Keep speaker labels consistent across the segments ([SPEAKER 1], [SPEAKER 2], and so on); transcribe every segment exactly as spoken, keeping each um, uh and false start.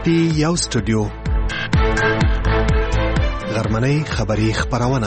[SPEAKER 1] پی یو سټوډیو غرمنۍ خبری خبرونه.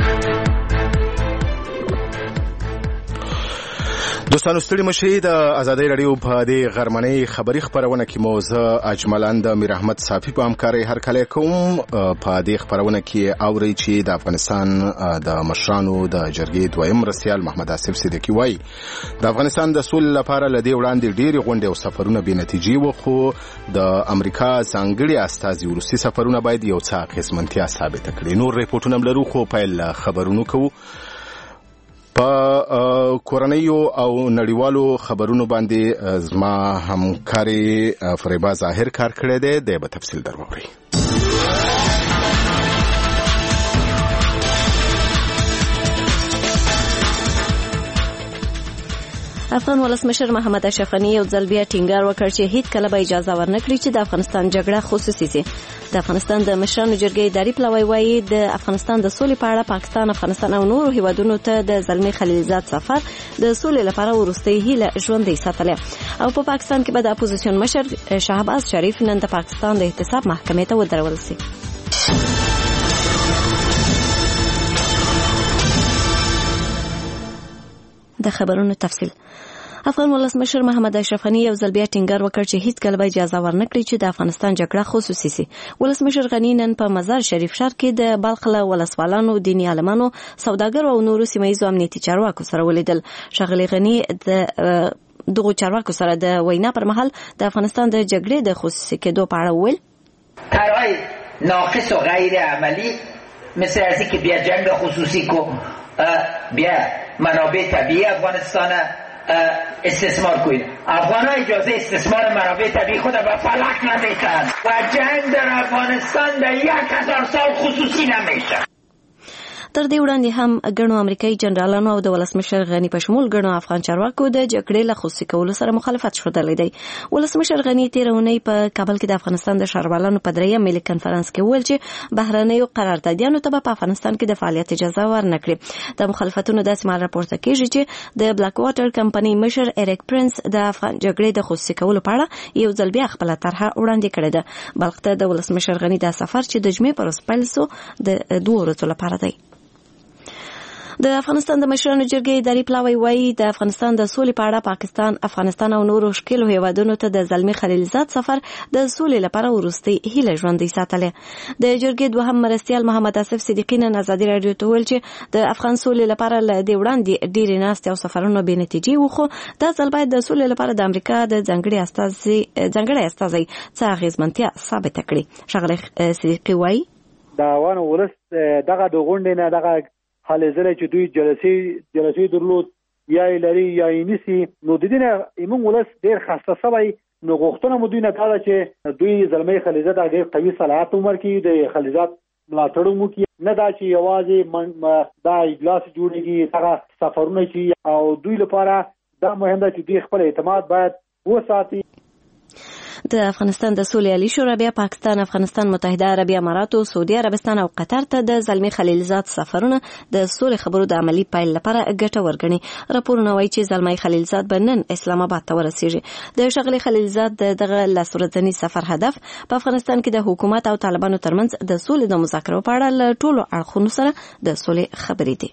[SPEAKER 2] دوستانو ستړي مشي د آزادۍ رادیو په دې غرمنۍ خبری خبرونه کې موزه اجملند میر احمد صافی په همکاري هر کله کوم په دې خبرونه کې اوري چې د افغانستان د مشرانو د جرګې دویم رئیس محمد آصف صدیقی وایي د افغانستان د سولې لپاره لدی وړاندې ډېری غونډې او سفرونه بې نتیجې و، خو د امریکا ځانګړي استازي وروستي سفرونه باید یو څه اغېزمنتیا ثابته کړي. نور ریپورټونه لرو خو پیل خبرونه کوو. په کورنیو او نړیوالو خبرونو باندې زما همکاري فریبا ظاهر کار کړی دی، د به تفصیل درواوري.
[SPEAKER 3] افغان ولسمشر محمد اشرف غني یو ځل بیا ټینګار وکړ چې هیڅ کله به اجازه ورنکړي چې د افغانستان جګړه خصوصي سي. د افغانستان د مشرانو جرګې اداري پلوی وایي د افغانستان د سولې په اړه پاکستان، افغانستان او نورو هیوادونو ته د زلمي خلیلزاد سفر د سولې لپاره وروستۍ هیله ژوندۍ ساتله. او په پاکستان کې به د اپوزیسیون مشر شهباز شریف نن د پاکستان د احتساب محکمې ته ودرول شي. د خبرونو تفصیل. افغان ولسمشر محمد اشرف غني یو ځل بیا ټینګار وکړ چې هیڅ کله به اجازه ورنکړي چې د افغانستان جګړه خصوصي سي. ولسمشر غني نن په مزار شریف ښار کې د بلخ له ولسوالانو، دیني عالمانو، سوداګرو او نورو سیمایي امنیتي چارواکو سره ولیدل. ښاغلي غني د دغو چارواکو سره د وینا پر مهال د افغانستان د جګړې د خصوصي کېدو په اړه وویل:
[SPEAKER 4] طرح‌های ناقص و غیر عملی مثل از اینکه بیا جنگ خصوصی کو بیا منابع طبیعی افغانستان استثمار کنید. افغان‌ها اجازه استثمار منابع طبیعی خود به فلک نمیتن و جنگ در افغانستان در یک هزار سال خصوصی نمیشه.
[SPEAKER 3] تر دې وړاندې هم ګڼو امریکایي جنرالانو او د ولسمشر غني په شمول ګڼو افغان چارواکو د جګړې له خصوصي کولو سره مخالفت ښودلی دی. ولسمشر غني تېره اونۍ په کابل کې د افغانستان د ښاروالانو په درېیم ملي کنفرانس کې وویل چې بهرنیو قراردادیانو ته به په افغانستان کې د فعالیت اجازه ورنکړي. د مخالفتونو داسې مهال راپورته کېږي چې د بلاک واټر کمپنۍ مشر اریک پرنس د افغان جګړې د خصوصي کولو په اړه یو ځل بیا خپله طرحه وړاندې کړې ده. بلخ ته د ولسمشر غني دا سفر چې د جمعې پر ورځ پیل سو د دوو ورځو لپاره دی. د افغانستان د مشرانو جرګې اداري پلاوی وایي د افغانستان د سولې په اړه پاکستان، افغانستان او نورو ښکېلو هیوادونو ته د زلمي خلیلزاد سفر د سولې لپاره وروستۍ هیله ژوندۍ ساتلې. د جرګې دوهم مرستیال محمد آصف صدیقی نن ازادي راډیو ته وویل چې د افغان سولې لپاره له دې وړاندې ډېرې ناستې او سفرونه بې نتیجې وو، خو دا ځل باید د سولې لپاره د امریکا د ځانګړي استازي ځانګړي استازي څه اغېزمنتیا ثابته کړي. ښاغلی صدیقی وایي
[SPEAKER 5] د افغان ولس دغه د غونډې نه دغه حالې زله چې دوی جلسې جلسې درلود یا یې لري یا یې نیسي، نو د دې نه زموږ ولس ډېر خسته سوی. نو غوښتنه مو دوی نه دا ده چې دوی زلمی خلیلزاد ته ډېر قوي صلاحیت ورکړي، د خلیلزاد ملاتړ وکړي، نه دا چې یوازې دا اجلاس جوړېږي، هغه سفرونه چې او دوی لپاره دا مهم ده چې دوی خپل اعتماد باید وساتي.
[SPEAKER 3] د افغانستان د سولې عالی شورا بیا پاکستان، افغانستان، متحده عربي اماراتو، سعودي عربستان او قطر ته د زلمي خلیلزاد سفرونه د سولې خبرو د عملی پیل لپاره ګټور ګڼي. راپورونه وایي چې زلمي خلیلزاد به نن اسلام آباد ته ورسیږي. د ښاغلي خلیلزاد د دغه لس ورځني سفر هدف په افغانستان کې د حکومت او طالبانو ترمنځ د سولې د مذاکرو په اړه له ټولو اړخونو سره د سولې خبرې دي.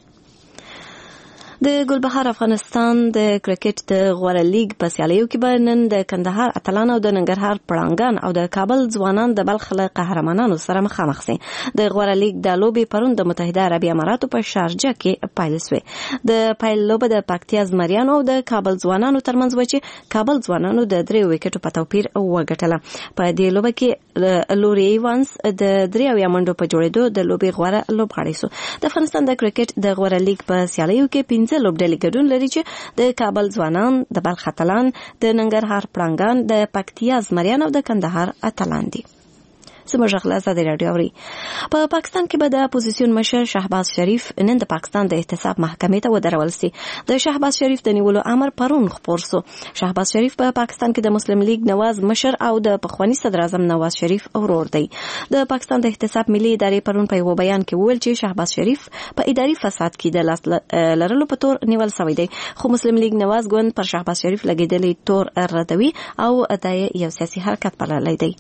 [SPEAKER 3] د ګلبهار افغانستان د کرکټ د غوره لیګ په سیالیو کې به نن د کندهار اتلان او د ننګرهار پړانګان او د کابل ځوانان د بلخ له قهرمانانو سره مخامخ شي. د غوره لیګ د لوبې پرون د متحده عربي اماراتو په شارجه کې پیل شوه. د پیل لوبه د پکتیا زمریانو او د کابل ځوانانو ترمنځ و چې کابل ځوانانو د درې وکټو په توپیر وګټله. په دې لوبه کې لوري ایوانس د درې اویا منډو په جوړېدو د لوبې غوره لوبغاړی شو. د افغانستان د کرکټ د غوره لیګ په سیالیو کې پنځه لوبډلې ګډون لري چې د کابل ځوانان، د بلخ اتلان، د ننګرهار پړانګان، د پکتیا زمریان او د کندهار اتلان دي. زموږ غلا زده راډیو اوري. په پاکستان کې به د اپوزیسیون مشر شهباز شریف نن د پاکستان د احتساب محکمې ته ودرول سي. د شهباز شریف د نیولو امر پرون خپور سو. شهباز شریف په پاکستان کې د مسلم لیگ نواز مشر او د پخوانی صدر اعظم نواز شریف ورور دی. د پاکستان د احتساب ملي ادارې پرون په یو بیان کې وویل چې شهباز شریف په اداري فساد کې د لاس لرلو په تور نیول شوی دی، خو مسلم لیگ نواز ګوند پر شهباز شریف لګیدلې تور ردوي او د یو سیاسي حرکت بللی دی.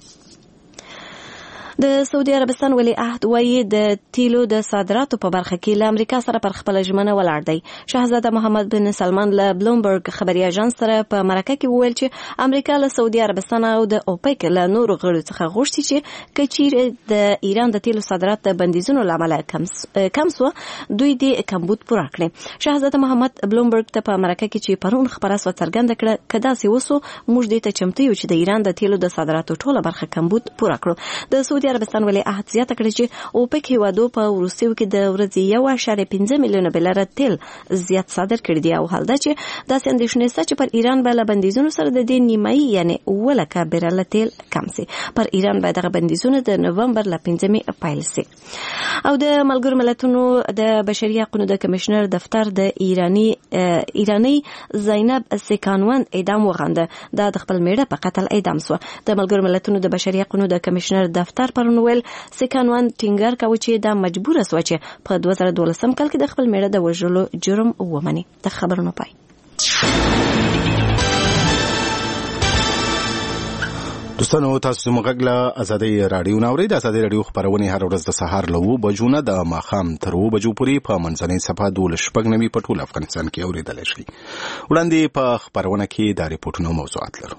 [SPEAKER 3] د سعودي عربستان ولی عهد وایي د تیلو د صادراتو په برخه کې له امریکا سره پر خپل ژمنه ولاړ دی. شهزاده محمد بن سلمان له بلومبرګ خبري اژانس سره په مرکه کې وویل چې امریکا له سعودي عربستان او د اوپک له نورو غړو څخه غوښتي چې کچیر د ایران د تیلو صادرات د بندیزونو لامل کم سو دوی د کمبود پوره کړي. شهزاده محمد بلومبرګ ته په مرکه کې چې پرون خبره سو څرګنده کړه کدا سی وسو موږ دې ته چمتو یو چې د ایران د تیلو د صادراتو ټوله برخه کمبود پوره کړو. د سعودي عربستان ولی عهد زیاته کړې چې اوپک هیوادو په وروستیو کې د ورځې یو اعشاریه پنځه میلیونه بیلره تیل زیات صادر کړي دي او حال دا چې داسې اندېښنې شته چې پر ایران به له بندیزونو سره د دې نیمایي یعنې اوه لکه بیرله تیل کم سي. پر ایران به دغه بندیزونه د نومبر له پنځمې پیل سي. او د ملګرو ملتونو د بشري حقوقو د کمشنر دفتر د ایرانی ایرانی زینب سکانوان اعدام وغنده. دا د خپل میړه په قتل اعدام سو. د ملګرو ملتونو د بشري حقوقو د کمشنر دفتر پرون سکانوان ټینګار کوي چې دا مجبور سو چې په دوه زره دولسم کال کې د خپل میړه د وژلو جرم ومني. د خبرونو پای.
[SPEAKER 2] دوستانو تاسو زموږ غږ له ازادي راډیو ناوړي. د ازادي راډیو خبرونه هر ورځ د سهار له اوه بجو نه د ماښام تر اوه بجو پورې په منځنۍ صفحه دولس شپږ نوي په ټول افغانستان کې اورېدلی شي. وړاندې په خبرونه کې د ریپورټونو موضوعات لرو.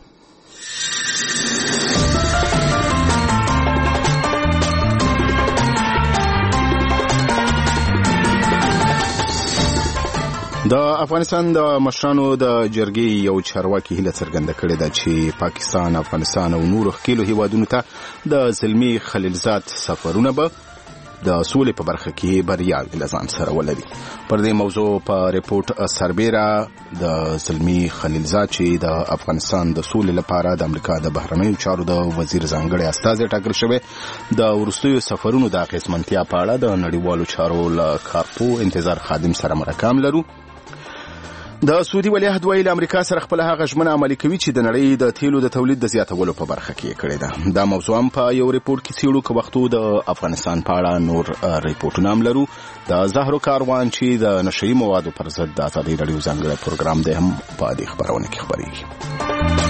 [SPEAKER 2] د افغانستان د مشرانو د جرګې یو چارواکي هیله څرګنده کړې ده چې پاکستان، افغانستان او نورو ښکېلو هیوادونو ته د زلمي خلیلزاد سفرونه به د سولې په برخه کې بریاوې له ځان سره ولري. پر دې موضوع په ریپورټ سربیره د زلمي خلیلزاد چې د افغانستان د سولې لپاره د امریکا د بهرنیو چارو د وزیر ځانګړی استازی ټاکل شوی د وروستیو سفرونو د اغېزمنتیا په اړه د نړیوالو چارو له کارپو انتظار خادم سره مرکه لرو. د سعودي ولیعهد وایي له امریکا سره خپل هغه ژمنه عملي کوي چې د نړۍ د تیلو د تولید د زیاتولو په برخه کې کړې ده. دا موضوع هم په یو ریپورت کې څېړو که وختو د افغانستان په اړه نور ریپورټونه هم لرو. د زهرو کاروان چې د نشهیي موادو پر ضد د ازادۍ راډیو ځانګړی پروګرام دی هم په دې خبرونه کې خپرېږي.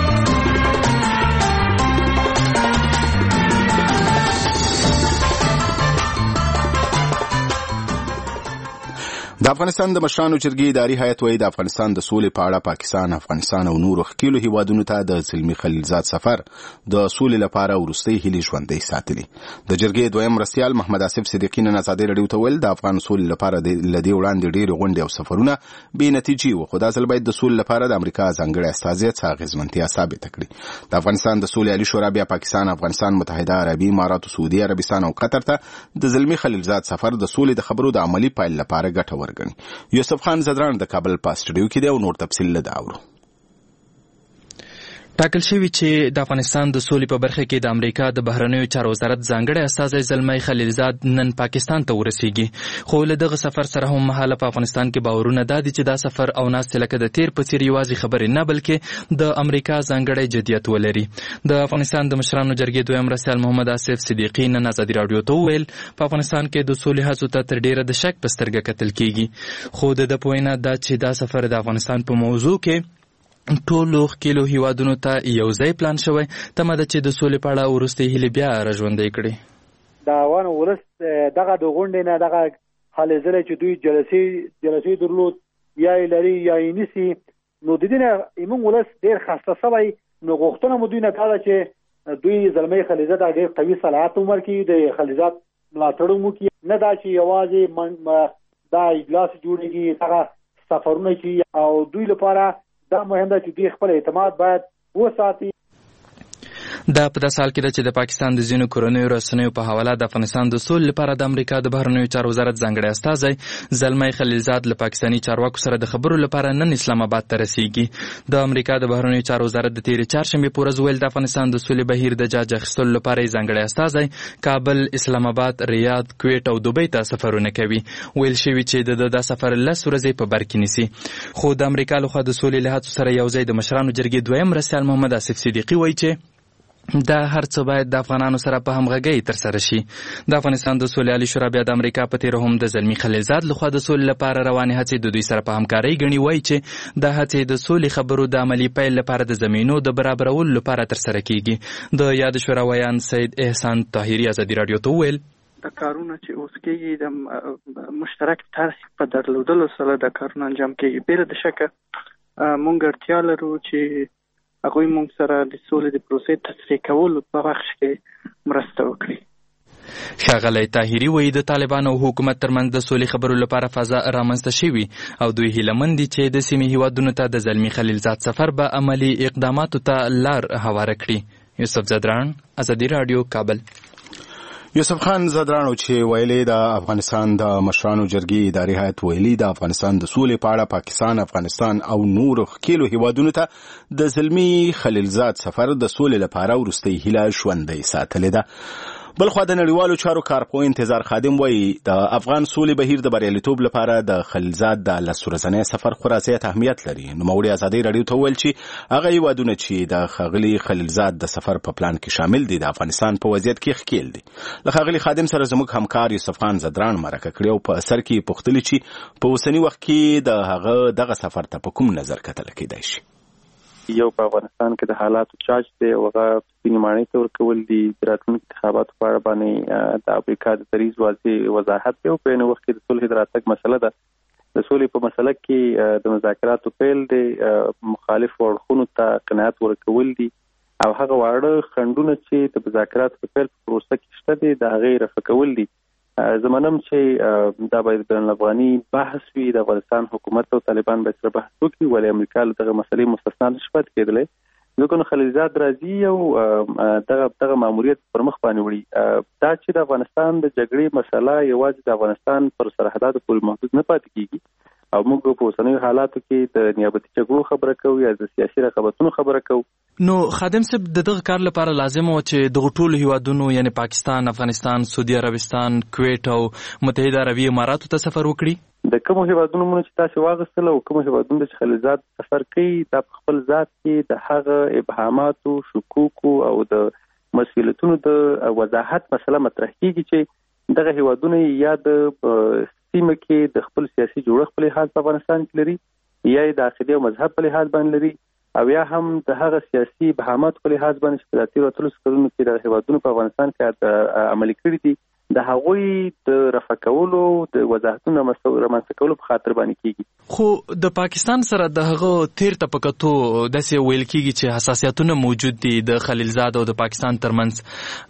[SPEAKER 2] د افغانستان د مشرانو جرګې اداري هیئت وایي د افغانستان د سولې په اړه پاکستان، افغانستان او نورو ښکېلو هیوادونو ته د زلمي خلیلزاد سفر د سولې لپاره وروستۍ هیلې ژوندۍ ساتلي. د جرګې دویم مرستیال محمد آصف صدیقي نن ازادۍ راډیو ته ویل د افغان سولې لپاره له دې وړاندې ډېرې غونډې او سفرونه بې نتیجې وو، خو دا ځل باید د سولې لپاره د امریکا ځانګړی استازی څه اغېزمنتیا ثابته کړي. د افغانستان د سولې عالي شورا بیا پاکستان، افغانستان، متحده عربي امارات، سعودي عربستان او قطر ته د زلمي خلیلزاد سفر د سولې د خبرو د عملي پایل لپاره ګټور ګڼي. یوسف خان زدران د کابل په سټډیو کې دی او نور تفصیل له دا اورو.
[SPEAKER 6] ټاکل شوی چې د افغانستان د سولې په برخه کې د امریکا د بهرنیو چارو وزارت ځانګړی استازی زلمی خلیلزاد نن پاکستان ته ورسیږي، خو له دغه سفر سره هم مهاله په افغانستان کې باورونه دا دي چې دا سفر او ناستې لکه د تیر په څیر یوازې خبرې نه بلکې د امریکا ځانګړی جدیت ولري. د افغانستان د مشرانو جرګې دویم مرستیال محمد آصف صدیقي نن ازادي راډیو ته وویل په افغانستان کې د سولې هڅو ته تر ډیره د شک په سترګه کتل کیږي، خو د ده په وینا دا چې دا سفر د افغانستان په موضوع کې ټولو ښکېلو هیوادونو ته یو ځای پلان شوی، تمه ده چې د سولې په اړه وروستۍ هیلې بیا راژوندۍ کړي.
[SPEAKER 5] د افغان ولس دغه د غونډې نه دغه هلې ځلې چې دوی جلسې جلسې درلود یا یې لري یا یې نیسي، نو د دې نه زموږ ولس ډېر خسته سوی. نو غوښتنه مو دوی نه دا ده چې دوی زلمی خلیلزاد ډېر قوي صلاحیت هم ورکړي، د خلیلزاد ملاتړ هم وکړي، نه دا چې یوازې دا اجلاس جوړېږي، دغه سفرونه چې او دوی لپاره دا مهم ده چې دوی خپل اعتماد باید وساتي.
[SPEAKER 6] دا په داسې حال کې ده چې د پاکستان د ځینو کورنیو رسنیو په حواله د افغانستان د سولې لپاره د امریکا د بهرنیو چارو وزارت ځانګړی استازی زلمی خلیلزاد له پاکستاني چارواکو سره د خبرو لپاره نن اسلام آباد ته رسیږي. د امریکا د بهرنیو چارو وزارت د تېرې چهارشنبې په ورځ ویل د افغانستان د سولې بهیر د جاج اخیستلو لپاره یې ځانګړی استازی کابل، اسلام آباد، ریاض، کویټ او دوبۍ ته سفرونه کوي. ویل شوي چې د دا سفر لس ورځې په بر کې نیسي. خو د امریکا لخوا د سولې له هڅو سره یوځای د مشرانو جرګې دویم مرستیال محمد آصف صدیقي وایي چې دا هر څه باید د افغانانو سره په همغږۍ ترسره شي. د افغانستان د سولې عالي شورا بیا د امریکا په تېره هم د زلمي خلیلزاد لخوا د سولې لپاره روانې هڅې د دوی سره په همکارۍ ګڼي. وایي چې دا هڅې د سولې خبرو د عملي پیل لپاره د زمینو د برابرولو لپاره ترسره کیږي. د یاد شورا ویان سید احسان طاهري ازادي راډیو ته وویل
[SPEAKER 7] د کارونه چې اوس کېږي د مشترک طرح په درلودلو سره د کارونه انجام کېږي. بېله د شکه مونږ اړتیا لرو چې هغوی مونږ سره د سولې د پروسې تصفیه کولو په وخت کې مرسته وکړي.
[SPEAKER 6] ښاغلی طاهري وایي د طالبانو او حکومت ترمنځ د سولې خبرو لپاره فضا رامنځته شوي او دوی هیلهمند دي چې د سیمې هیوادونو ته د زلمي خلیلزاد سفر به عملي اقداماتو ته لار هواره کړي. یوسف زدران، ازادي راډیو، کابل.
[SPEAKER 2] یوسف خان زدرانو چې ویلي د افغانستان د مشرانو جرګې اداري هیئت ویلي د افغانستان د سولې په اړه پاکستان، افغانستان او نور ښکېلو هیوادونو ته د زلمي خلیلزاد سفر د سولې لپاره وروستۍ هیله ژوندۍ ساتلې ده. بلخوا د نړیوالو چارو کارپوه انتظار خادم وایي د افغان سولې بهیر د بریالیتوب لپاره د خلیلزاد د لس ورځنی سفر خورا زیات اهمیت لري. نوموړي ازادۍ راډیو ته وویل چې هغه هیوادونه چې د ښاغلي خلیلزاد د سفر په پلان کې شامل دي د افغانستان په وضعیت کې ښکېل دي. له ښاغلي خادم سره زموږ همکار یوسف خان زدران مرکه کړې او په اثر کې پوښتلي چې په اوسني وخت کې د هغه دغه سفر ته په کوم نظر کتل کېدای شي.
[SPEAKER 8] یو په افغانستان کې د حالاتو چارج دی او هغه سپینې ماڼۍ ته ورکول دي. د راتلونکي انتخاباتو په اړه باندې د امریکا د دریځ واضح وضاحت دی او په یو وخت کې د صلح د راتګ مسله ده. د سولې په مسله کې د مذاکراتو پیل دی، مخالفو اړخونو ته قناعت ورکول دي او هغه واړه خنډونه چې د مذاکراتو په پیل په پروسه کې شته دي د هغې رفع کول دي. زمانم چې دا باید بین الافغاني بحث وي، د افغانستان حکومت او طالبان باید سره بحث وکړي، ولې امریکا له دغه مسلې مستثنا نشي پاتې کېدلی. ځکه نو خلیلزاد راځي او دغه دغه ماموریت پر مخ باندې وړي. دا چې د افغانستان د جګړې مسله یوازې د افغانستان پر سرحداتو پورې محدود نه پاتې کېږي او موږ په اوسنیو حالاتو کې د نیابتي جګړو خبره کوو یا د سیاسي رقابتونو خبره کوو.
[SPEAKER 6] نو خادم صاحب د دغه کار لپاره لازم و چې دغه ټولو هیوادونو یعنی پاکستان، افغانستان، سعودي عربستان، کویټ او متحده عربي اماراتو ته سفر وکړي.
[SPEAKER 8] د کومو هیوادونو مونږ چې تاسو واغستل او کومو هیوادونو چې خلیلزاد سفر کوي دا په خپل ذات کې د هغه ابهاماتو، شکوکو او د مسؤلیتونو د وضاحت مسله مطرح کیږي چې دغه هیوادونه یا د سیمه کې د خپل سیاسي جوړښت په لحاظ په افغانستان کې لري یا د عقیدې او مذهب په لحاظ باندې لري او یا هم د هغه سیاسي ابهامات په لحاظ باندې چې په تیرو اتلسو کلونو کې د هیوادونو په افغانستان کې عملي کړي دي د هغوی د رفع کولو د وضاحتونو رامنځته کولو په خاطر باندې کیږي.
[SPEAKER 6] خو د پاکستان سره د هغه تیر تپکتو داسې ویل کیږي چې حساسیتونه موجود دي د خلیلزاد او د پاکستان ترمنځ.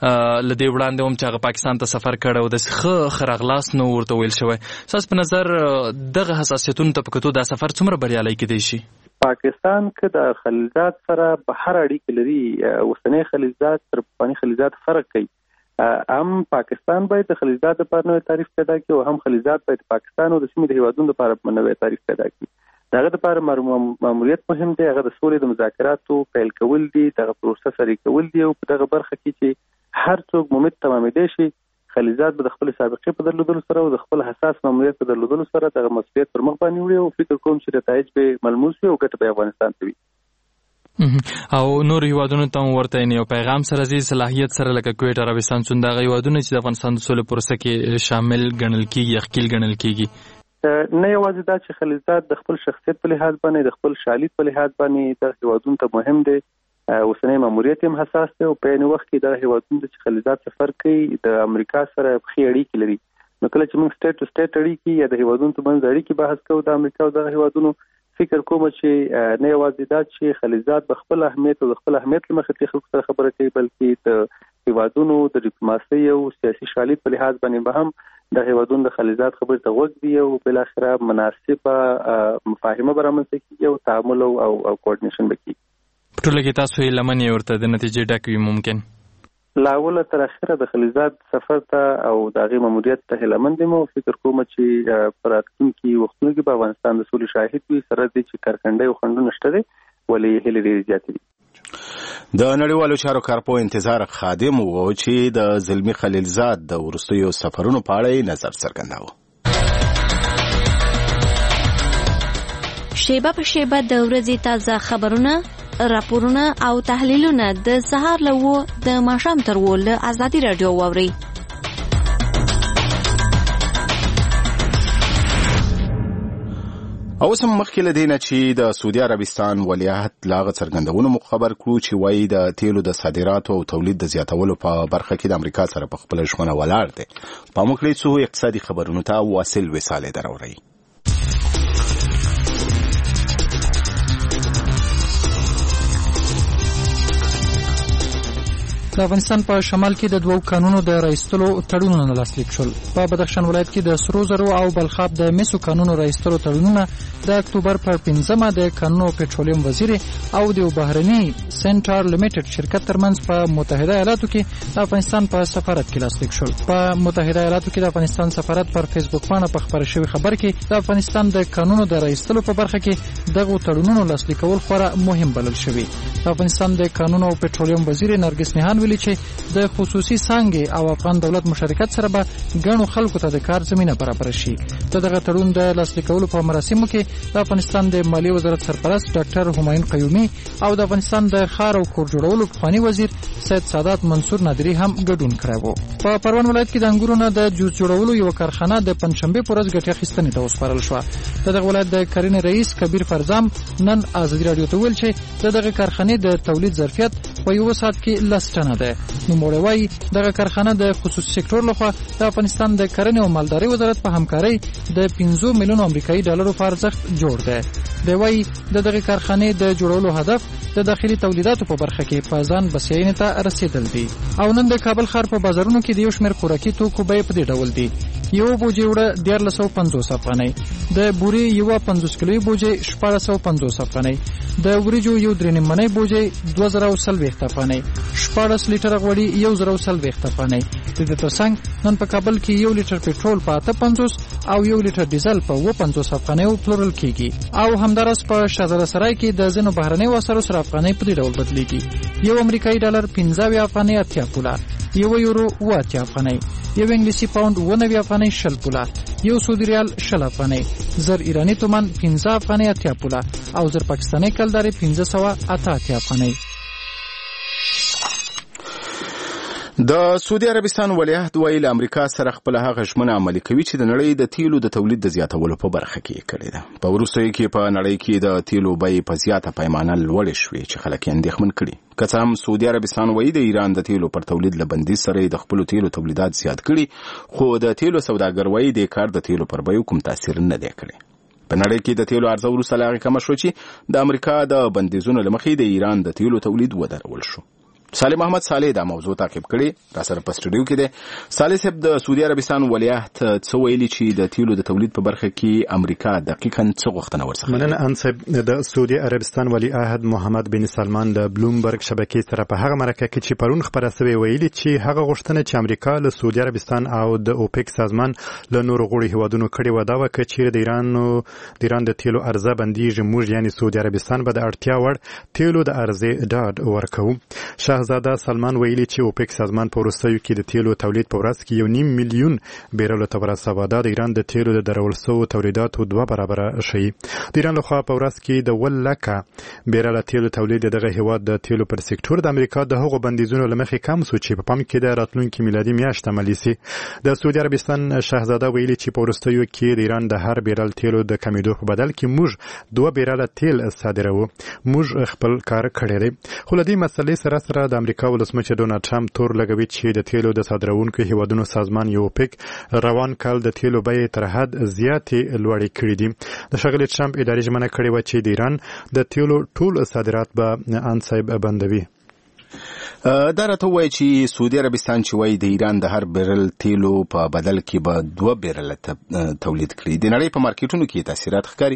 [SPEAKER 6] لدې وړاندې هم چې هغه پاکستان ته سفر کړی او داسې ښه ښه راغلاست نو ورته ویل شوی. ستاسو په نظر دغه حساسیتونو تپکتو دا سفر څومره بریالی کیدای شي؟
[SPEAKER 8] پاکستان که د خلیلزاد سره په هر اړیکه لري، اوسنی خلیلزاد تر پخواني خلیلزاد فرق کوي. هم پاکستان باید د خلیلزاد لپاره نوی تعریف پیدا کړي او هم خلیلزاد باید پاکستان او د سیمې د هیوادونو لپاره نوی تعریف پیدا کړي. د هغه لپاره ماموریت مهم دی، هغه د سولې د مذاکراتو پیل کول دي، دغه پروسه سري کول دي او په دغه برخه کې چې هر څوک ممید تمامېدای شي. خلیلزاد به د خپل سابقې په درلودلو سره او د خپل حساس ماموریت په درلودلو سره دغه مسؤلیت پر مخ باندې وړي او فکر کوم چې نتایج به ملموس وي او ګټه به افغانستان ته وي.
[SPEAKER 6] او نور هیوادونو ته ورته یو پیغام سره زی صلاحیت سره لکه کویټ، عربستان، څون دغه هیوادونه چې د افغانستان د سولې پروسه کې شامل ګڼل کیږي، خپل ګڼل کیږي.
[SPEAKER 8] نه یوازې دا چې خلیلزاد د خپل شخصیت په لحاظ باندې، د خپل شالید په لحاظ باندې د هیوادونو ته مهم دی، اوسنی ماموریت هم حساس دی او په یو وخت کې د هیوادونو چې خلیلزاد سفر کوي د امریکا سره په اړیکې لري. نو کله چې موږ سټیټ ټو سټیټ اړیکې یا د هیوادونو ترمنځ اړیکې بحث کوو د امریکا او د هیوادونو، فکر کوم چې نه یوازې دا چې خلیلزاد په خپل اهمیت او خپل اهمیت له مخې خلکو سره خبرې کوي، بلکې د هیوادونو د ډیپلوماسۍ او سیاسي شالید په لحاظ باندې به هم د هیوادونو د خلیلزاد خبرې ته غوږ دي او بل اخره مناسبه مفاهمه به رامنځته کیږي او تعامل او او کوارډینیشن به کیږي.
[SPEAKER 6] په ټوله کې تاسو یې لمنې ورته د نتیجې ډک وي ممکن
[SPEAKER 8] لا اوله تر اخره د خلیزات سفر ته او د هغې ماموریت ته هیله مند یم او فکر کوم چې په راتلونکي وختونو کې په افغانستان د سولې شاهد وي سره دې چې کارکنډۍ او خنډونه شته دي ولې هیلې ډېرې زیاتې دي.
[SPEAKER 2] د نړیوالو چارو کارپو انتظار خادم و چې د زلمي خلیلزاد د وروستیو سفرونو په اړه نظر څرګنداوه.
[SPEAKER 3] شیبه په شیبه د ورځې تازه خبرونه، راپورونه او تحلیلونه د سهار له وو د ماښام تر وو له ازادي راډیو واوري.
[SPEAKER 2] او سم مخکې له دې نه چې د سعودي عربستان ولیعهد لاغه څرګندونو مو خبر کړو چې وایي د تیلو د صادراتو او تولید د زیاتولو په برخه کې د امریکا سره په خپل ژمنه ولاړ دي. په موږ له څو اقتصادي خبرونو ته واصل وساله دروري.
[SPEAKER 9] د افغانستان په شمال کې د دوو کانونو د رایستلو تړونونه لاسلیک شول. په بدخشان ولایت کې د سرو زرو او بلخاب د مسو کانونو رایستلو تړونونه د اکتوبر پر پنځمه د کانونو پټرولیم وزیر او د بهرني سنټر لیمیټډ شرکت ترمنځ په متحده ایالاتو کې د افغانستان په سفارت کې لاسلیک شول. په متحده ایالاتو کې د افغانستان سفارت پر فیسبوک باندې په خبر شوی خبر کې د افغانستان د کانونو د رایستلو په برخه کې دغه تړونونو لاسلیکول خورا مهم بلل شوی. د افغانستان د کانونو او پټرولیم وزیر نرګس نهان ویلي چې د خصوصي څانګې او افغان دولت مشارکت سره به ګڼو خلکو ته د کار زمينه برابر شي. دغه تړون د لاسلیکولو په مراسمو کې د افغانستان د مالیې وزارت سرپرست ډاکټر همایون قیومي او د افغانستان د ښار او کور جوړولو پخوانی وزیر سید سادات منصور نادری هم ګډون کړی و. په پروان ولایت کې د انګورو نه د جوس جوړولو یو کارخانه د پنځشنبه پر ورځ ګټه اخیستنې ته وسپارل شو. دغه ولایت د کرنې رئیس کبیر فرزام نن ازادي راډیو ته ویل چې دغه کارخانه د تولید ظرفیت په یو ساعت کې لسټنه ده. نو موړوي دغه کارخانه د خصوصي سکتور لخوا د افغانستان د کرنې او مالدارۍ وزارت په همکارۍ د پنځه میلیون امریکایي ډالرو په ارزښت جوړ ده. دی وايي د دغه کارخانه د جوړولو هدف د داخلي تولیداتو په برخه کې په ځان بسیاینې ته رسیدل دي. او نن د کابل ښار په بازارونو کې د یو شمېر خوراکي توکو بیې په دې ډول دي. یو بوجي وړه دیارلس سوه پنځوس افغانۍ، د بوري یو پنځوس کیلوي بوجي شپاړس سوه پنځوس افغانۍ، د وریجو یو درې نیم منۍ بوجي دوه زره او څلوېښت افغانۍ، شپاړس لیټره غوړي یو زره او څلوېښت افغانۍ. د دې ترڅنګ نن په کابل کې یو لیټر پټرول په اته پنځوس او یو لیټر ډیزل په اوه پنځوس افغانیو پلورل کیږي. او همدارس په شهزاده سرای کې د ځینو بهرنیو وسایلو سره افغانۍ په دې ډول بدلیږي. یو امریکایي ډالر پنځه اویا افغانۍ اتیا پوله، یو یورو اوه اتیا افغانۍ، یو انګلیسي پاوند اوه نوي افغانۍ شل پوله، یو سعودي ریال شل افغانۍ، زر ایرانی تومان پنځه افغانۍ اتیا پوله او زر پاکستاني کلدارې پنځه سوه اته اتیا افغانۍ.
[SPEAKER 2] د سعودي عربستان ولیعهد ویل امریکا سره خپل هغه ژمنه عملي کوي چې د نړۍ د تیلو د تولید د زیاتولو په برخه کې کړې ده. په وروستیو کې په نړۍ کې د تیلو بیې په زیاته پیمانه لوړې شوې چې خلک یې اندېښمن کړي. که څه هم سعودي عربستان وایي د ایران د تیلو پر تولید له بندیز سره د خپلو تیلو تولیدات زیات کړي، خو د تیلو سوداګر وایي د کار د تیلو پر بیو کوم تاثیر نه دی کړی. په نړۍ کې د تیلو عرضه وروسته له هغې کمه شوه چې د امریکا د بندیزونو له مخې د ایران د تیلو تولید ودرول شو. صالح محمد صالح دا موضوع تعقیب کړي را سره په سټوډیو کې دی. صالح صاحب د سعودي عربستان ولیعهد څه ویلي چې د تیلو د تولید په برخه کې امریکا دقیقاً څه غوښتنه ورڅخه؟
[SPEAKER 10] مننه ان صاحب. د سعودي عربستان ولیعهد محمد بن سلمان د بلومبرګ شبکې سره په هغه مرکه کې چې پرون خبره شوې ویلي چې هغه غوښتنه چې امریکا له سعودي عربستان او د اوپک سازمان له نورو غړو هیوادونو کړې و دا و چې د ایران د ایران د تیلو عرضه بندیږي، موږ یعنی سعودي عربستان به د اړتیا وړ تیلو د عرضې ډاډ ورکوو. شهزاده سلمان ویلي چې اوپک سازمان په وروستیو کې د تیلو تولید په ورځ کې یو نیم میلیون بیرلو ته ورسوه. دا د ایران د تیلو د درول شوو تولیداتو دوه برابره ښیي. د ایران لخوا په ورځ کې د اووه لکه بیرله تیلو تولید دغه هیواد د تیلو پر سکتور د امریکا د هغو بندیزونو له مخې کم سو چې په پام کې د راتلونکي میلادي میاشت عملي سي. د سعودي عربستان شهزاده ویلي چې په وروستیو کې د ایران د هر بیرل تیلو د کمیدو په بدل کې موږ دوه بیرله تیل صادروو. موږ خپل کار کړی دی. خو له دې مسلې سره سره د امریکا ولسمشر ډونالډ ټرمپ تور لګوي چې د تیلو د صادروونکو هیوادونو سازمان یو اوپک روان کال د تیلو بیې تر حد زیاتې لوړې کړې دي. د ښاغلي ټرمپ ادارې ژمنه کړې وه چې د ایران د تیلو ټول صادرات به انصیب بندوي.
[SPEAKER 2] دا راته وایي چې سعودي عربستان چې وایي د ایران د هر بیرل تیلو په بدل کې به دوه بیرله تولید کړي، د نړۍ په مارکیټونو کې تاثیرات ښکاري؟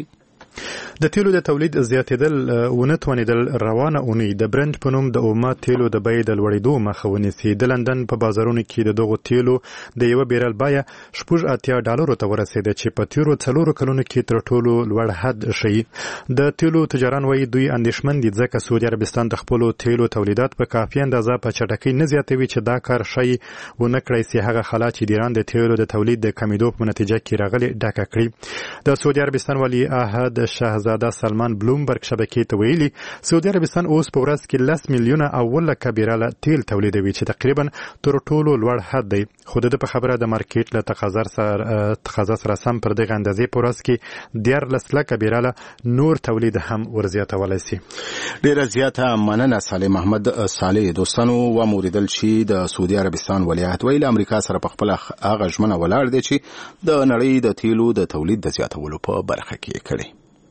[SPEAKER 10] د تیلو د تولید زیاتېدل ونه توانېدل روانه اونۍ د برنډ په نوم د اومه تیلو د بیې د لوړېدو مخه ونیسي. د لندن په بازارونو کې د دغو تیلو د یوه بیرل بیه شپږ اتیا ډالرو ته ورسېده چې په تیرو څلورو کلونو کې تر ټولو لوړ حد ښیي. د تیلو تجاران وایي دوی اندېښمن دي ځکه سعودي عربستان د خپلو تیلو تولیدات په کافي اندازه په چټکۍ نه زیاتوي چې دا کار ښایي ونه کړی سي هغه خلا چې د ایران د تیلو د تولید د کمیدو په نتیجه کې راغلي ډکه کړي. د سعودي عربستان ولی عهد شهزاده سلمان بلومبرګ شبکې ته ویلي سعودي عربستان اوس په ورځ کې لس میلیونه او لکه بیرله تیل تولیدوي چې تقریبا تر ټولو لوړ حد دی. خو د په خبره د مارکیټ له تقاضا سره تقاضا سره سم پر دغه اندازې په ورځ کې دیارلس لکه بیرله نور تولید هم ورزیاتولی سي.
[SPEAKER 2] ډیره زیاته مننه صالح محمد. صالح دوستانو و موریدل چې د سعودي عربستان ولیعهد ویل امریکا سره په خپل هغه ژمنه ولاړ دی چې د نړۍ د تیلو د تولید د زیاتولو په برخه کې کړي.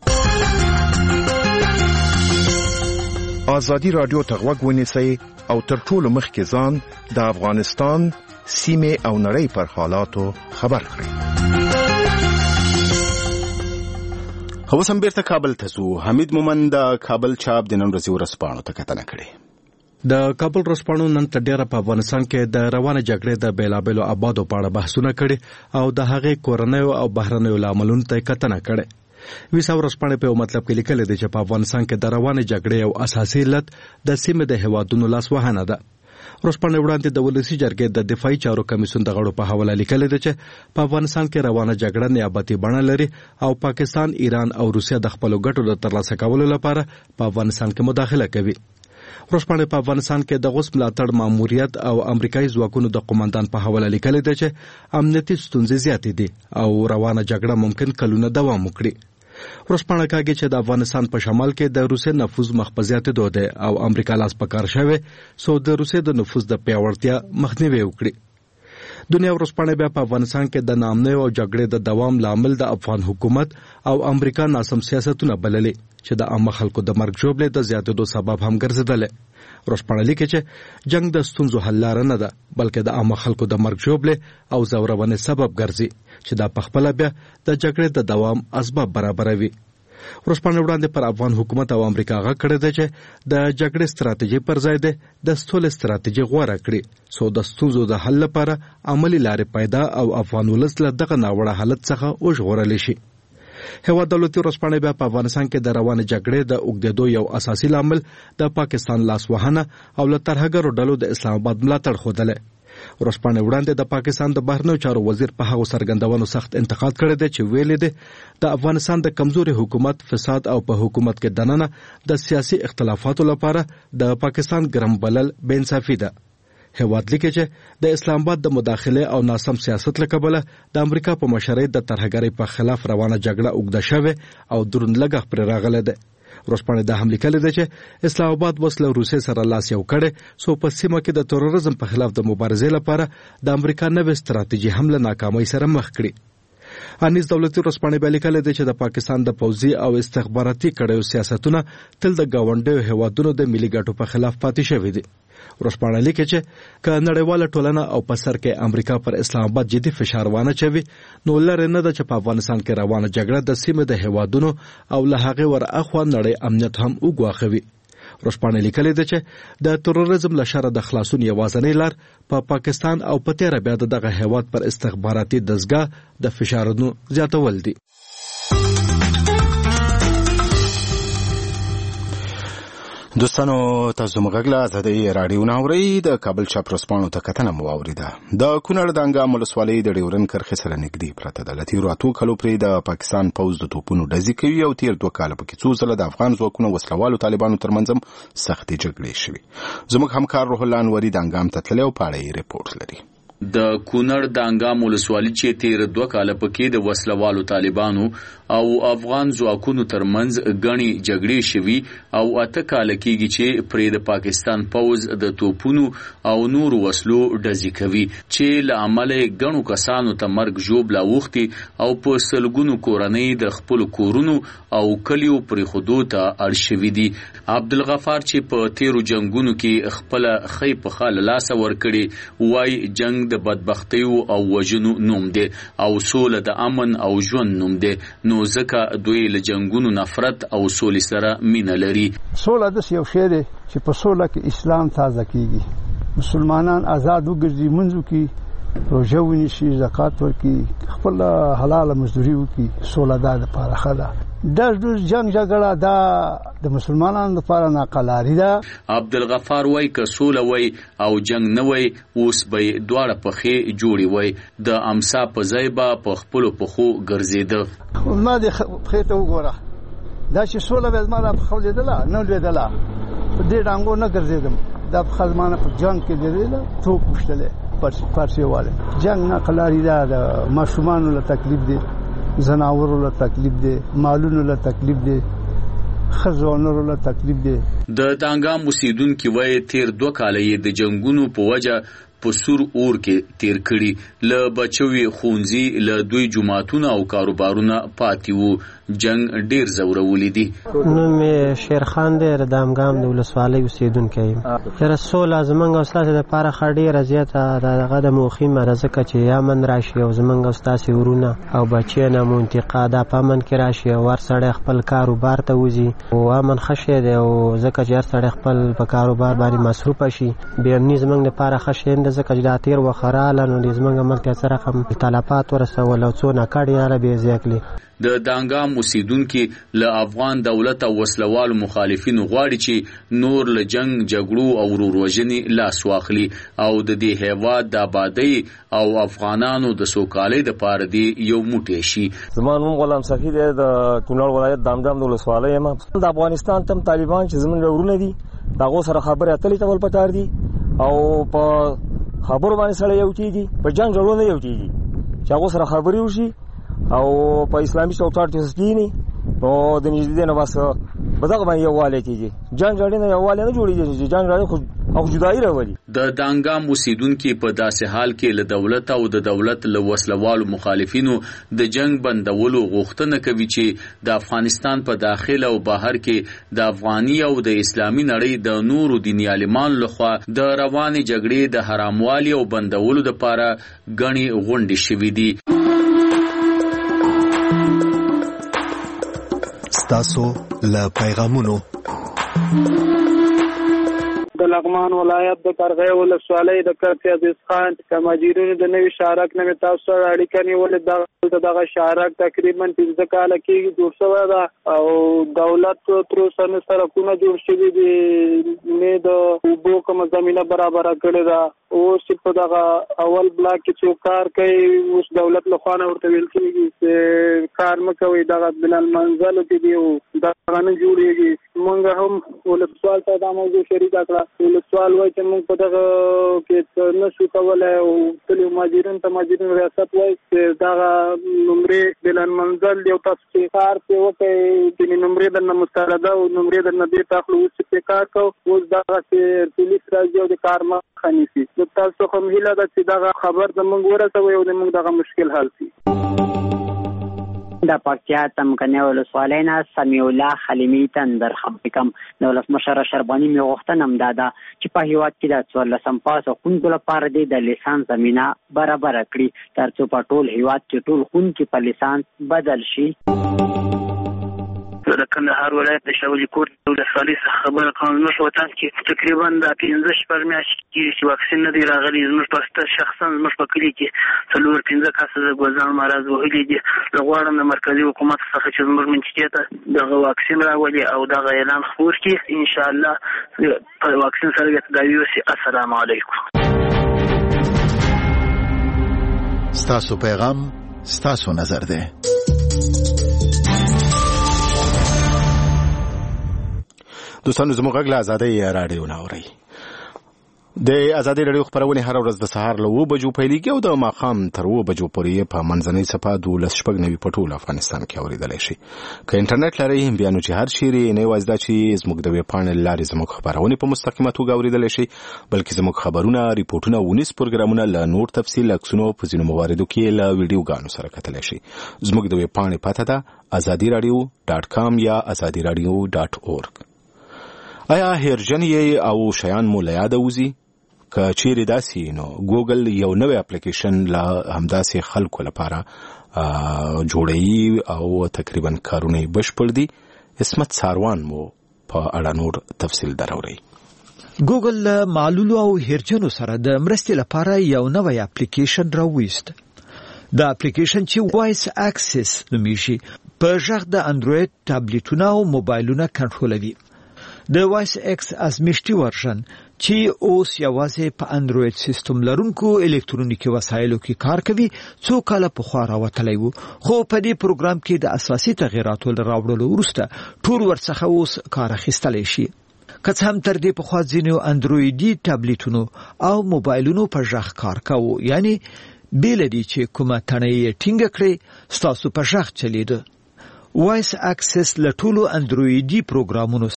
[SPEAKER 11] آزادی رادیو ته غوږ ونیسئ او تر ټولو مخکې ځان د افغانستان سیمې او نړۍ پر حالاتو خبر کړئ.
[SPEAKER 2] اوس هم بیرته کابل ته ځو. حمید مومن د کابل چاپ د نن ورځې ورځپاڼو ته کتنه کړې.
[SPEAKER 12] د کابل ورځپاڼو نن تر ډیره په افغانستان کې د روانه جګړې د بیلابیلو آبادو په اړه بحثونه کړي او د هغې کورنیو او بهرنیو لاملونو ته کتنه کړې. ویسا ورځپاڼې په یو مطلب کې لیکلي دي چې په افغانستان کې د روانې جګړې یو اساسي علت د سیمې د هیوادونو لاسوهنه ده. ورځپاڼې وړاندې د ولسي جرګې د دفاعي چارو کمیسیون د غړو په حواله لیکلي دي چې په افغانستان کې روانه جګړه نیابتي بڼه لري او پاکستان، ایران او روسیه د خپلو ګټو د ترلاسه کولو لپاره په افغانستان کې مداخله کوي. ورځپاڼې په افغانستان کې د غوث ملاتړ ماموریت او امریکایي ځواکونو د قوماندان په حواله لیکلي دي چې امنیتي ستونزې زیاتې دي او روانه جګړه ممکن کلونه دوام وکړي. ورځپاڼه کاږي چې د افغانستان په شمال کې د روسیې نفوذ مخ په زیاتېدو دی او امریکا لاس په کار شوی سو د روسیې د نفوذ د پیاوړتیا مخنیوی وکړي. دنیا ورځپاڼه بیا په افغانستان کې د ناامنۍ او جګړې د دوام لامل د افغان حکومت او امریکا ناسم سیاستونه بللي چې د عامه خلکو د مرګ ژوبلې د زیاتېدو سبب هم ګرځېدلی. ورځپاڼه لیکي چې جنگ د ستونزو حل لاره نه ده بلکې د عامه خلکو د مرګ ژوبلې او زورونې سبب ګرځي چې دا پخپله بیا د جګړې د دوام اسباب برابروي. ورځپاڼه وړاندې پر افغان حکومت او امریکا غږ کړی دی چې د جګړې ستراتیژي پر ځای دی د سولې ستراتیژي غوره کړي سو د ستونزو د حل لپاره عملي لارې پیدا او افغان ولس له دغه ناوړه حالت څخه وژغورلی شي. هیواد دولتي ورځپاڼه بیا په افغانستان کې د روانې جګړې د اوږدېدو یو اساسي لامل د پاکستان لاسوهنه او له ترهګرو ډلو د اسلام آباد ملاتړ ښودلی. ورځپاڼه وړاندې د پاکستان د بهرنیو چارو وزیر په هغو څرګندونو سخت انتقاد کړی دی چې ویلي دی د افغانستان د کمزوري حکومت فساد او په حکومت کې دننه د سیاسي اختلافاتو لپاره د پاکستان ګرم بلل بې انصافي ده. هیواد لیکي چې د اسلام آباد د مداخله او ناسم سیاست له کبله د امریکا په مشرۍ د ترهګرۍ په خلاف روانه جګړه اوږده شوې او دروند لګښت پرې راغلی دی. ورځپاڼې دا هم لیکلي ده چې اسلام آباد اوس له روسیې سره لاس یو کړی سو په سیمه کې د تروریزم په خلاف د مبارزې لپاره د امریکا نوې ستراتیژي هم له ناکامۍ سره مخ کړي. انیس دولتي ورځپاڼې بیا لیکلي ده چې د پاکستان د پوځي او استخباراتي کړیو سیاستونه تل د ګاونډیو هیوادونو د ملي ګټو په خلاف پاتې شوي دي. ورځپاڼه لیکي چې که نړیواله ټولنه او په سر کې امریکا پر اسلام آباد جدي فشار وانه چوي نو لرې نه ده چې په افغانستان کې روانه جګړه د سیمې د هیوادونو او له هغې ور اخوا نړۍ امنیت هم وګواښوي. ورځپاڼه لیکلي ده چې د تروریزم له شره د خلاصون یوازینۍ لار په پاکستان او په تیره بیا د دغه هیواد پر استخباراتي دستګاه د فشارونو زیاتول دي.
[SPEAKER 2] دوستانو تاسو موږ غږ له آزادۍ راډیو نه اورئ. د کابل چاپ ورځپاڼو ته کتنه مو واورېده. د کونړ د انګام ولسوالۍ د ډیورن کرښې سره نږدې پرته ده. له تېرو اتو کلو پرې د پاکستان پوځ د توپونو ډزې کوي او تېر دوه کاله پکې څو ځله د افغان ځواکونو وسلوالو طالبانو ترمنځ هم سختې جګړې شوې. زموږ همکار روح الله انوري د انګام ته تللی او په اړه یې ریپورټ لري.
[SPEAKER 13] د کونړ د انګام ولسوالۍ چې تیر دوه کاله پکې د وسلوالو طالبانو او افغان ځواکونو ترمنځ غني جګړې شوي او اته کاله کېږي چې پرې د پاکستان پوځ د توپونو او نور وسلو ډزې کوي چې له امله غنو کسانو ته مرګ ژوبله اوښتي او په سلګونو کورنۍ د خپل کورونو او کلیو پرې خودو ته اړ شوي دي. عبدالغفار چې په تیرو جنگونو کې خپل خې په خاله لاس ور کړی وای جنگ جنگ د بدبختی او وجنو نوم دی او سوله د امن او ژوند نوم دی نو ځکه دوی له جنگونو نفرت او سولې سره مینه لري.
[SPEAKER 14] سوله د یو شی دی چې په سوله کې اسلام تازه کیږي، مسلمانان آزاد وګرځي، منځو کې روژه ونیسي، زکات ورکړي، خپل حلاله مزدوري وکړي. سوله دا د پاره ښه ده. د جنگ جګړه دا د مسلمانانو لپاره ناقلاري ده.
[SPEAKER 13] عبدالغفار وای که سوله وای او جنگ نه وای اوس به دواړه پخې جوړي وای د امسا په ځای به په خپلو پښو ګرځېده.
[SPEAKER 14] ما دې پښې ته وګوره، دا چې سوله به زما دا پښه لیدله نه لیدله، په دې ډانګو نه ګرځېدم. دا پښه زما نه په جنگ کې لیدله، توپ وشتلی پارسي والی. جنگ ناقلاري ده، د ماشومانو له تکلیف دی، زناورو له تکلیف دی، مالونو له تکلیف دی، خزانو له تکلیف دی.
[SPEAKER 13] د دانګام اوسیدونکي وای تیر دوه کاله یې د جنگونو په وجه په سور اور کې تیر کړي، له بچوي خونځي له دوی جماعتونه او کاروبارونه پاتې وو. جنگ ډیر زورولې دي.
[SPEAKER 15] نو مې شیرخان دی د دامګام د ولسوالۍ اوسیدونکی یم. تر سوله زمونږ او ستاسې دپاره ښه ډېره زیاته دغه د مهمه ده، ځکه چې امن راشي او زمونږ او ستاسې ورونه او بچیان مو انتقا دا په امن کې راشي او هر سړی خپل کاروبار ته وځي او امن ښه شی دی، او ځکه چې هر سړی خپل په کاروبار باندې مصروفه شي. بې امني زمونږ دپاره ښه شی نه ده، ځکه چې دا تېر وخت راغله نو د زمونږ ملک ته څه رقم تلفات ورسول او څو ناکړ یې راله بې ځای کړي.
[SPEAKER 13] د دانګام اوسیدونکي له افغان دولت او وسلوالو مخالفینو غواړي چې نور له جنگ جګړو او وروروژنې لاس واخلي او د دې هیواد د آبادۍ او افغانانو د سوکالۍ دپاره دی یو موټی شي.
[SPEAKER 16] زما نوم غلام صفي دی، د کونړ ولایت دامګام د ولسوالۍ یم. د افغانستان تم طالبان چې زموږ ورونه دي د هغو سره خبرې اترې کول پکار دي او په خبرو باندې سړی یو کېږي، په جنګ جګړو نه یو کېږي. چې هغو سره خبرې وشي او په اسلامي چوکاټ کې سپینی نو د نږدې نه بس په دغه باندې یووالی کېږي. جنګ جګړې نه یووالی نه جوړېږي، چې جنګ جګړې خو جدایي راولي.
[SPEAKER 13] د دانګام اوسیدونکي په داسې حال کې له دولت او د دولت له وسلوالو مخالفینو د جنگ بندولو غوښتنه کوي چې د افغانستان په داخل او بهر کې د افغاني او د اسلامي نړۍ د نورو دیني عالمانو لخوا د روانې جګړې د حراموالي او بندولو دپاره ګڼې غونډې شوي دي.
[SPEAKER 1] ستاسو له پیغامونو
[SPEAKER 17] د لغمان ولایت د قرغې ولسوالۍ د کرتی عزیز خان د مهاجرینو د نوي شارک نه تاسو سره اړیکه نیولې. دغه دغه شارک تقریبا پنځه کاله کېږي جوړ شوی ده او دولت تر اوسه نه سړکونه جوړ شوي دي، نه د اوبو کومه زمینه برابره کړې ده. اوس په دغه اول بلاک کې څوک کار کوي، اوس دولت له خوا نه ورته ویل کېږي چې کار مه کوئ، دغه بلال منزلو کې دي او دغه نه جوړېږي. موږ هم ولسوال ته دا موضوع شریکه کړه. ولسوال وایي چې موږ په دغه کې نه شو کولی او تلي مهاجرین ته مهاجرین ریاست وایي چې دغه نمرې بلال منزل دی او تاسو چې کار پرې وکړئ، ځینې نمرې درنه مسترده او نمرې درنه بېرته اخلو. اوس چې پرې کار کوو، اوس دغسې پولیس راځي او د کار مخه نیسي. تاسو هم هیله ده چې دغه خبر زموږ ورسوي او زموږ دغه مشکل حل شي.
[SPEAKER 18] د پکتیا تمکنه ولسوالۍ نه سمیع الله خلیمي تندر خبرکم د ولسمشر شربانی مې غوښتنه هم دا ده چې په هیواد کې د څوارلسم پاس ښوونکو لپاره د لیسانس زمینه برابره کړي تر څو په ټول هیواد کې ټول ښوونکي په لیسانس بدل شي.
[SPEAKER 19] د کندهار ولایت د شاولي کوټ ولسوالۍ څخه خبره کوم. زموږ په وطن کې تقریبا د پنځه شپږ میاشتې کېږي چې واکسین نه دی راغلی. زموږ په شخصا زموږ په کلي کې څلور پنځه کسه د ګوزان مرض وهلي دي. زه غواړم د مرکزي حکومت څخه چې زموږ منطقې ته دغه واکسین راولي او دغه اعلان خپور کړي. انشاءالله په واکسین سره به تداوي وشي. السلام علیکم.
[SPEAKER 20] ستاسو پیغام ستاسو نظر ده.
[SPEAKER 2] دوستانو زموږ غږ له ازادۍ راډیو نه اورئ. د ازادۍ راډیو خپرونې هره ورځ د سهار له اوه بجو پیلېږي او د ماښام تر اوه بجو پورې په منځنۍ څپه دولس شپږ نوي په ټول افغانستان کې اورېدلی شي. که انټرنیټ لرئ بیا نو چې هر چیرې نه یوازې دا چې زموږ د ویبپاڼې له لارې زموږ خپرونې په مستقیمه توګه اورېدلی شي، بلکې زموږ خبرونه، ریپورټونه، ونیز پروګرامونه له نور تفصیل عکسونو په ځینو مواردو کې له ویډیوګانو سره کتلی شي. زموږ د ویبپاڼې پته ده ازادي راډیو ډاټ کام یا ازادي راډیو ډاټ اورګ. آیا هیرجن یې او شیان مو له یاده وځي؟ که چیرې داسې نو ګوګل یو نوې اپلیکیشن لا همداسې خلکو لپاره جوړوي او تقریبا کارونه بشپړ دي. اسمت ساروان مو په اړه نور تفصیل دروري.
[SPEAKER 21] ګوګل له معلولو او هیرجنو سره د مرستې لپاره یو نوی اپلیکیشن راوویست. دا اپلیکیشن چې وایس اکسس نومیږي په ژغ د انډروید ټابلیټونه او موبایلونه کنټرولوي. د وایس اکس ازمیښتي ورژن چې اوس یوازې په انډروید سیستم لرونکو الکترونیکي وسایلو کې کار کوي څو کاله پخوا راوتلی و، خو په دې پروګرام کې د اساسي تغییراتو له راوړلو وروسته ټول ورڅخه اوس کار اخیستلی شي. که څه هم تر دې پخوا ځینو انډرویدي ټابلیټونو او موبایلونو په ژغ کار کاوه، یعنی بیل دی چې کومه تڼۍ یې ټینګه کړې ستاسو په ژغ چلیده. وایس اکسس له ټولو انډرویدي پروګرامونو